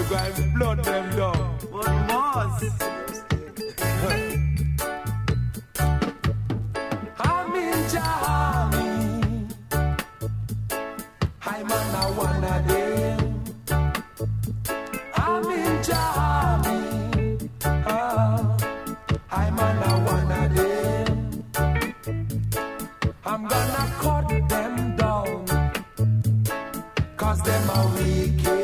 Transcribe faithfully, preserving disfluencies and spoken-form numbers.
we go and blood them down. What was? I'm in Jahami. I'm on a one a day. I'm in Jahami. Ah, I'm on a one a day. I'm gonna cut them down, cause them are wicked.